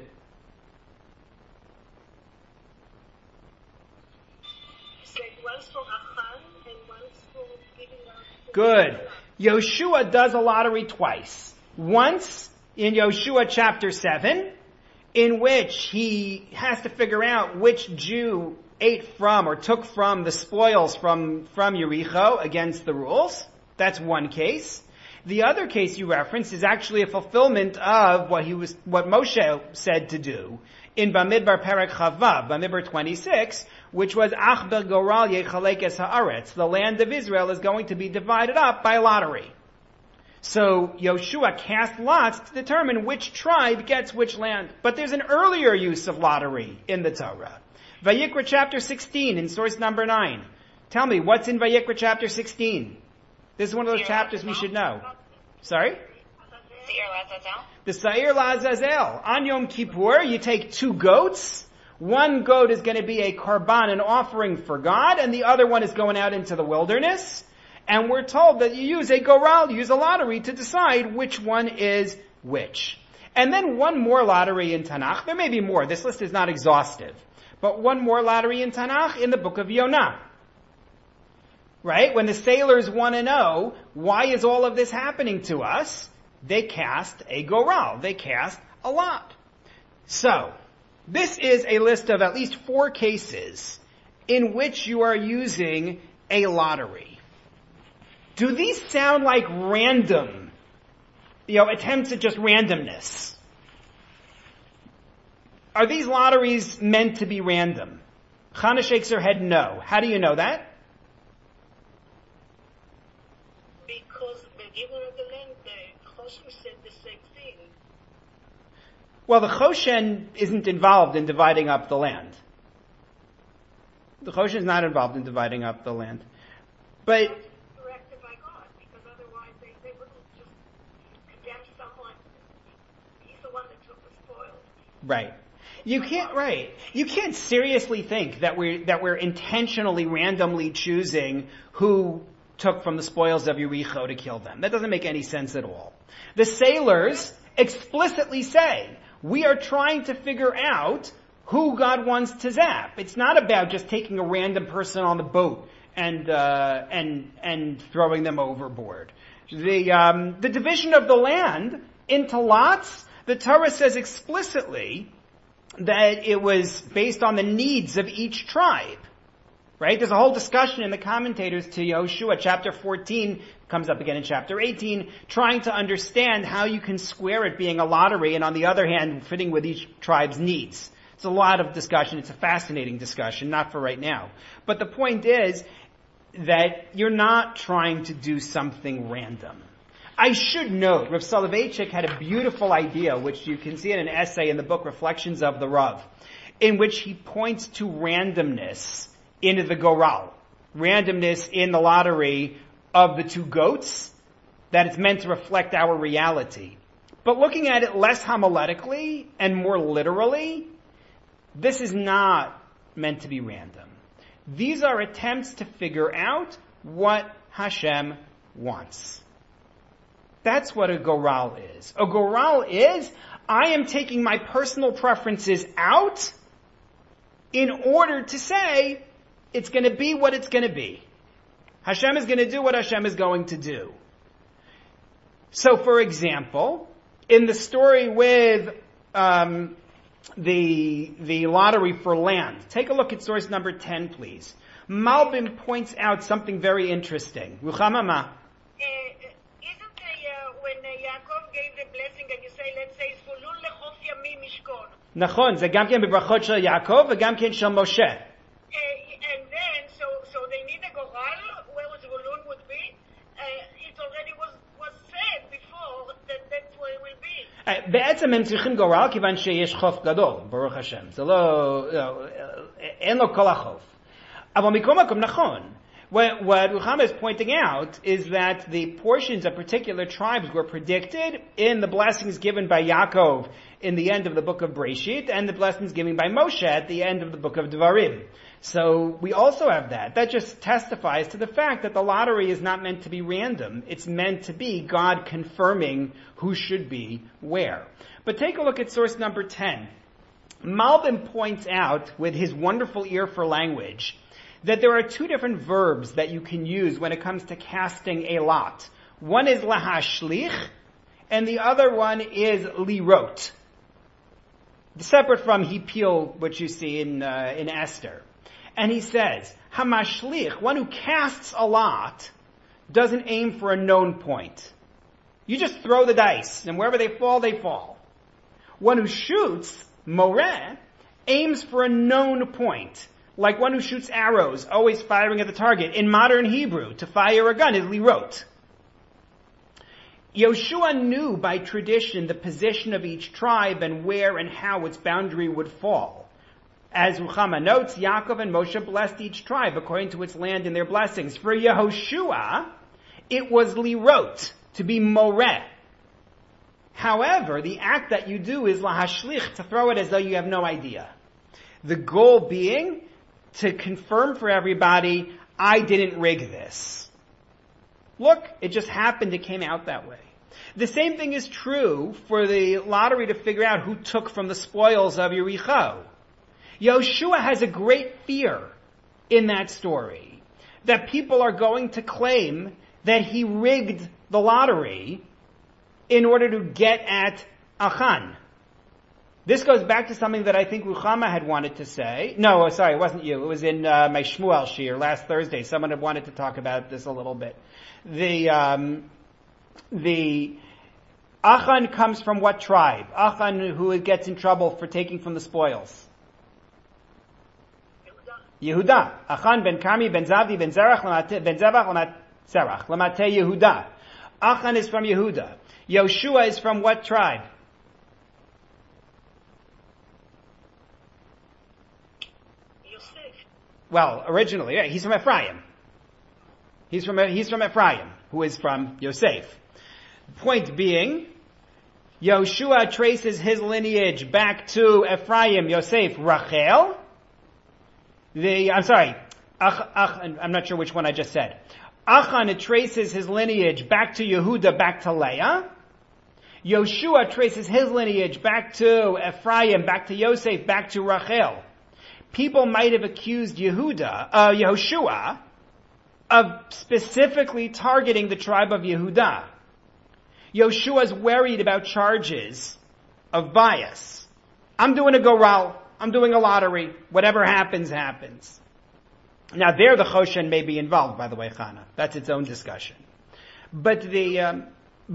Good. Yoshua does a lottery twice. Once in Yoshua chapter 7, in which he has to figure out which Jew ate from or took from the spoils from Yericho against the rules. That's one case. The other case you referenced is actually a fulfillment of what Moshe said to do in Bamidbar Perek Chavav, Bamidbar 26, which was Ach Goral Yechalek Es Haaretz. The land of Israel is going to be divided up by lottery. So Yoshua cast lots to determine which tribe gets which land. But there's an earlier use of lottery in the Torah. Vayikra chapter 16 in source number 9. Tell me, what's in Vayikra chapter 16? This is one of those chapters we should know. Sorry? Seir Lazazel? The Seir Lazazel. On Yom Kippur, you take 2 goats. One goat is going to be a korban, an offering for God, and the other one is going out into the wilderness. And we're told that you use a goral, you use a lottery to decide which one is which. And then one more lottery in Tanakh. There may be more. This list is not exhaustive. But one more lottery in Tanakh in the book of Yonah. Right? When the sailors want to know, why is all of this happening to us? They cast a goral. They cast a lot. So, this is a list of at least 4 cases in which you are using a lottery. Do these sound like random, attempts at just randomness? Are these lotteries meant to be random? Chana shakes her head no. How do you know that? Because the giver of the land, the Choshen said the same thing. Well, the Choshen isn't involved in dividing up the land. The Choshen is not involved in dividing up the land. But Directed by God, because otherwise they wouldn't just condemn someone. He's the one that took the spoils. right. You can't seriously think that we're intentionally randomly choosing who took from the spoils of Yericho to kill them. That doesn't make any sense at all. The sailors explicitly say, we are trying to figure out who God wants to zap. It's not about just taking a random person on the boat and throwing them overboard. The division of the land into lots, the Torah says explicitly that it was based on the needs of each tribe. Right? There's a whole discussion in the commentators to Yoshua, chapter 14, comes up again in chapter 18, trying to understand how you can square it being a lottery and on the other hand, fitting with each tribe's needs. It's a lot of discussion. It's a fascinating discussion, not for right now. But the point is that you're not trying to do something random. I should note, Rav Soloveitchik had a beautiful idea, which you can see in an essay in the book Reflections of the Rav, in which he points to randomness in the goral, randomness in the lottery of the 2 goats, that it's meant to reflect our reality. But looking at it less homiletically and more literally, this is not meant to be random. These are attempts to figure out what Hashem wants. That's what a goral is. A goral is, I am taking my personal preferences out in order to say, it's going to be what it's going to be. Hashem is going to do what Hashem is going to do. So, for example, in the story with the lottery for land, take a look at source number 10, please. Malbim points out something very interesting. Ruchama ma. When Yaakov gave the blessing and you say, let's say, Zvulun lechof yamim mishkon. נכון, זה גם כן בברכות של יעקב וגם כן של משה. And then, so they need a goral where Zvulun would be. It already was said before that that's where it will be. בעצם הם צריכים גורל כיוון שיש חוף גדול, ברוך השם. זה לא, אין לו כל החוף. אבל מכל מקום נכון. What Ruchama is pointing out is that the portions of particular tribes were predicted in the blessings given by Yaakov in the end of the book of Breshit and the blessings given by Moshe at the end of the book of Devarim. So we also have that. That just testifies to the fact that the lottery is not meant to be random. It's meant to be God confirming who should be where. But take a look at source number 10. Malbim points out, with his wonderful ear for language, that there are 2 different verbs that you can use when it comes to casting a lot. One is lahashlich, and the other one is lirot. Separate from hipil, which you see in Esther. And he says, hamashlich, one who casts a lot, doesn't aim for a known point. You just throw the dice, and wherever they fall, they fall. One who shoots, moreh, aims for a known point. Like one who shoots arrows, always firing at the target. In modern Hebrew, to fire a gun is lirot. Yoshua knew by tradition the position of each tribe and where and how its boundary would fall. As Ruchama notes, Yaakov and Moshe blessed each tribe according to its land and their blessings. For Yehoshua, it was lirot, to be moreh. However, the act that you do is lahashlich, to throw it as though you have no idea. The goal being to confirm for everybody, I didn't rig this. Look, it just happened, it came out that way. The same thing is true for the lottery to figure out who took from the spoils of Yericho. Yoshua has a great fear in that story that people are going to claim that he rigged the lottery in order to get at Achan. This goes back to something that I think Ruchama had wanted to say. No, sorry, it wasn't you. It was in my Shmuel Shir last Thursday. Someone had wanted to talk about this a little bit. The Achan comes from what tribe? Achan, who gets in trouble for taking from the spoils? Yehuda. Achan ben Kami ben Zavdi ben Zerach ben Zevach Lamat Zerach Lamate Yehuda. Achan is from Yehuda. Yoshua is from what tribe? Yosef. Well, originally, yeah, he's from Ephraim. He's from Ephraim, who is from Yosef. Point being, Yoshua traces his lineage back to Ephraim, Yosef, Rachel. I'm not sure which one I just said. Achan traces his lineage back to Yehuda, back to Leah. Yoshua traces his lineage back to Ephraim, back to Yosef, back to Rachel. People might have accused Yehoshua of specifically targeting the tribe of Yehuda. Yoshua's worried about charges of bias. I'm doing a goral. I'm doing a lottery. Whatever happens, happens. Now there the Choshen may be involved, by the way, Chana. That's its own discussion. But the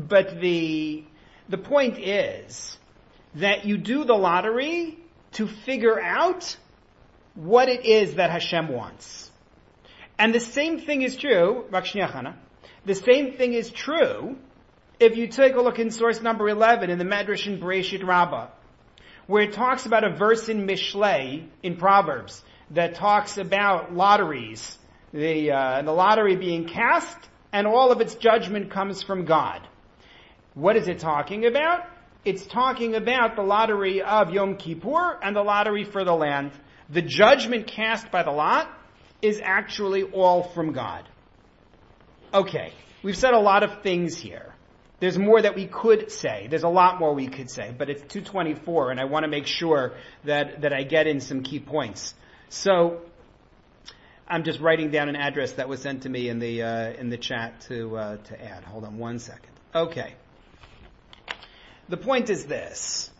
point is that you do the lottery to figure out what it is that Hashem wants. And the same thing is true, Chana, the same thing is true if you take a look in source number 11 in the Medrash in Bereshit Rabbah, where it talks about a verse in Mishlei, in Proverbs, that talks about lotteries, the lottery being cast, and all of its judgment comes from God. What is it talking about? It's talking about the lottery of Yom Kippur and the lottery for the land. The judgment cast by the lot is actually all from God. Okay, we've said a lot of things here. There's more that we could say. There's a lot more we could say, but it's 2:24, and I want to make sure that I get in some key points. So, I'm just writing down an address that was sent to me in the chat to add. Hold on one second. Okay. The point is this.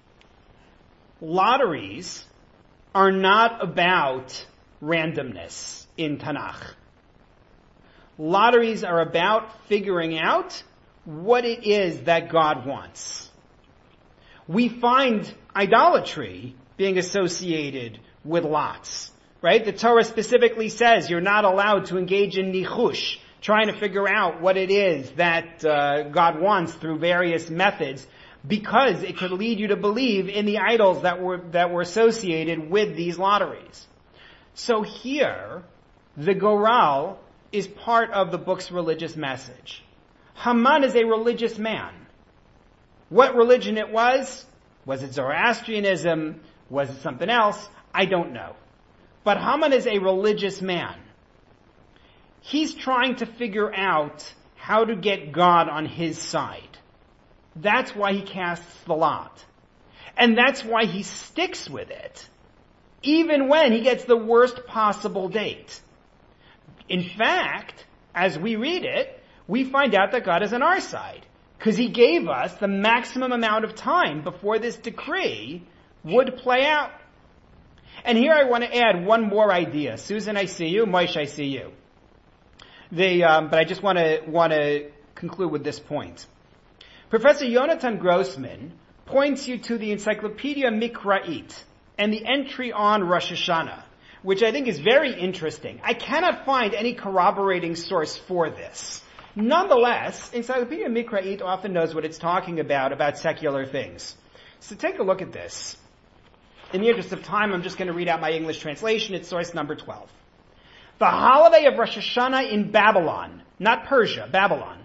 Lotteries are not about randomness in Tanakh. Lotteries are about figuring out what it is that God wants. We find idolatry being associated with lots, right? The Torah specifically says you're not allowed to engage in nichush, trying to figure out what it is that God wants through various methods, because it could lead you to believe in the idols that were associated with these lotteries. So here, the Goral is part of the book's religious message. Haman is a religious man. What religion it was? Was it Zoroastrianism? Was it something else? I don't know. But Haman is a religious man. He's trying to figure out how to get God on his side. That's why he casts the lot. And that's why he sticks with it, even when he gets the worst possible date. In fact, as we read it, we find out that God is on our side, because he gave us the maximum amount of time before this decree would play out. And here I want to add one more idea. Susan, I see you. Moshe, I see you. But I just want to conclude with this point. Professor Yonatan Grossman points you to the Encyclopedia Mikra'it and the entry on Rosh Hashanah, which I think is very interesting. I cannot find any corroborating source for this. Nonetheless, Encyclopedia Mikra'it often knows what it's talking about secular things. So take a look at this. In the interest of time, I'm just going to read out my English translation. It's source number 12. The holiday of Rosh Hashanah in Babylon, not Persia, Babylon,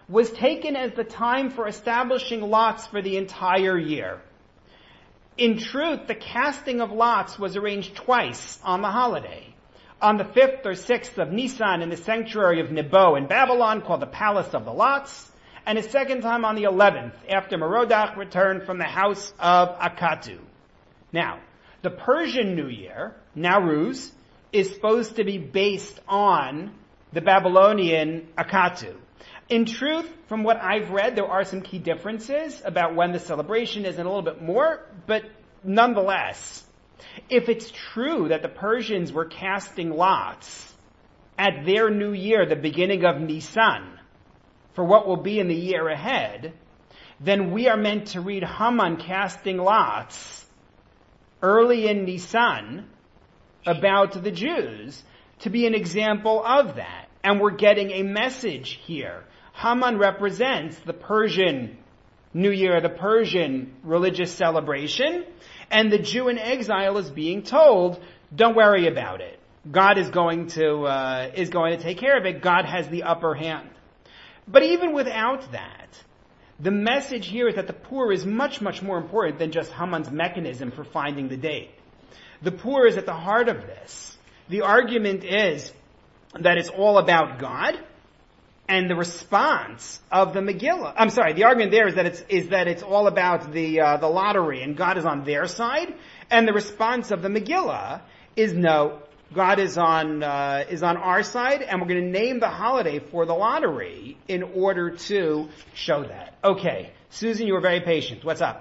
was taken as the time for establishing lots for the entire year. In truth, the casting of lots was arranged twice on the holiday. On the 5th or 6th of Nisan in the sanctuary of Nebo in Babylon, called the Palace of the Lots, and a second time on the 11th, after Merodach returned from the house of Akatu. Now, the Persian New Year, Nowruz, is supposed to be based on the Babylonian Akatu. In truth, from what I've read, there are some key differences about when the celebration is and a little bit more, but nonetheless, if it's true that the Persians were casting lots at their new year, the beginning of Nisan, for what will be in the year ahead, then we are meant to read Haman casting lots early in Nisan about the Jews to be an example of that. And we're getting a message here. Haman represents the Persian New Year, the Persian religious celebration, and the Jew in exile is being told, don't worry about it. God is going to take care of it. God has the upper hand. But even without that, the message here is that the Pur is much, much more important than just Haman's mechanism for finding the date. The Pur is at the heart of this. The argument is that it's all about God, and the response of the Megillah. The argument there is that it's all about the lottery, and God is on their side, and the response of the Megillah is no, God is on our side, and we're going to name the holiday for the lottery in order to show that. Okay, Susan, you were very patient. What's up?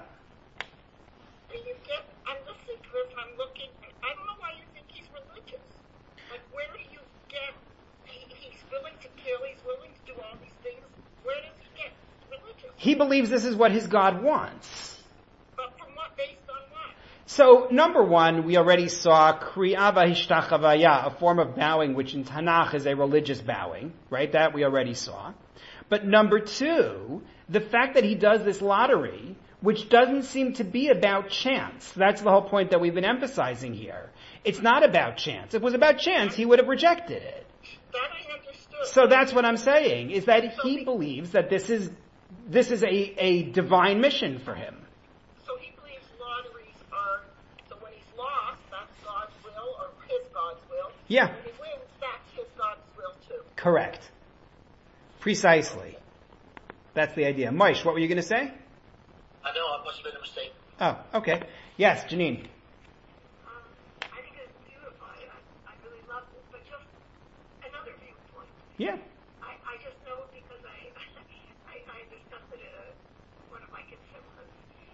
I'm listening to this, I'm looking, I don't know why you think he's religious. Like, where do you get, he's willing to kill, he's willing to do all these things. Where does he get religious? He believes this is what his God wants. But from what, based on what? So, number one, we already saw Kriya v'hishtachavaya, a form of bowing, which in Tanakh is a religious bowing, right? That we already saw. But number two, the fact that he does this lottery, which doesn't seem to be about chance. That's the whole point that we've been emphasizing here. It's not about chance. If it was about chance, he would have rejected it. That I understood. So that's what I'm saying, is that he believes that this is a divine mission for him. So he believes lotteries are, so when he's lost, that's God's will, or his God's will. Yeah. When he wins, that's his God's will too. Correct. Precisely. That's the idea. Moish, what were you going to say? I know, it must have been a mistake. Oh, okay. Yes, Janine. I think it's beautiful. I really love this, but just another viewpoint. Yeah. I just know because I discussed it at one of my kids' seminars.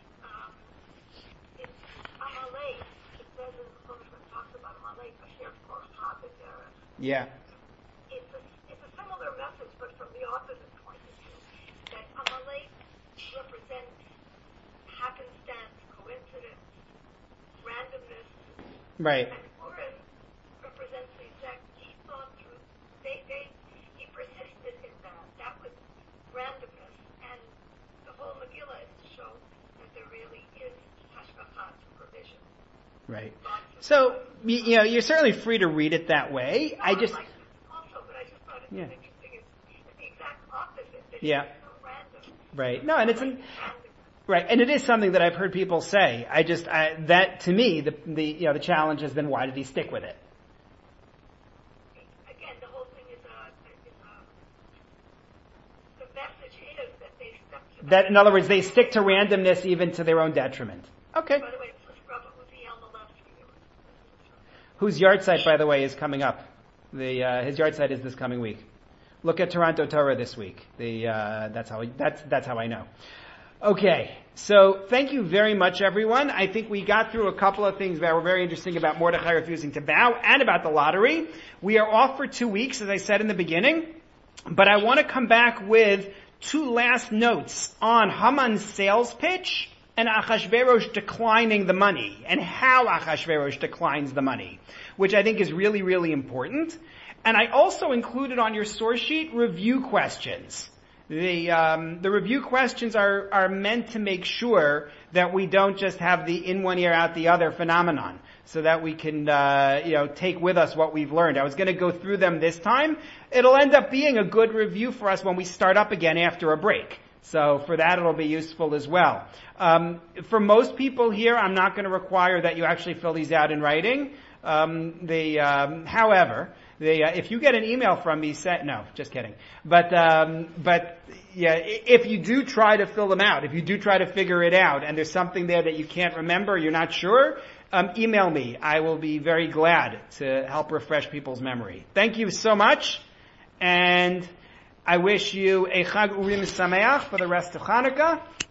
It's Amalek. It says in the Chumash, it talks about Amalek, Asher Korcha B'Derech. Yeah. It's a similar message, but from the opposite point of view. That Amalek represents happenstance, coincidence, randomness. Right. And Purim represents the exact, he thought through, he persisted in that. That was randomness. And the whole Megillah is to show that there really is hashgacha, supervision. Right. So, you're certainly free to read it that way. I just thought it was interesting. It's the exact opposite. Yeah. It's so random. Right. No, and it's right, and it is something that I've heard people say. That to me, the challenge is then why did he stick with it? Again, the whole thing is the message is that they stuck to That, in other words, they stick to randomness even to their own detriment. Okay. By the way, it's Rabbi Uzi Elmalevsky. Whose yard site, by the way, is coming up? His yard site is this coming week. Look at Toronto Torah this week. That's how I know. Okay, so thank you very much, everyone. I think we got through a couple of things that were very interesting about Mordechai refusing to bow and about the lottery. We are off for 2 weeks, as I said in the beginning, but I want to come back with 2 last notes on Haman's sales pitch and Achashverosh declining the money, and how Achashverosh declines the money, which I think is really, really important. And I also included on your source sheet review questions. The review questions are meant to make sure that we don't just have the in one ear out the other phenomenon, so that we can take with us what we've learned. I was going to go through them this time. It'll end up being a good review for us when we start up again after a break. So for that, it'll be useful as well. For most people here, I'm not going to require that you actually fill these out in writing. However, if you get an email from me, no, just kidding. But yeah, if you do try to fill them out, if you do try to figure it out, and there's something there that you can't remember, you're not sure, email me. I will be very glad to help refresh people's memory. Thank you so much, and I wish you a Chag Urim Sameach for the rest of Hanukkah.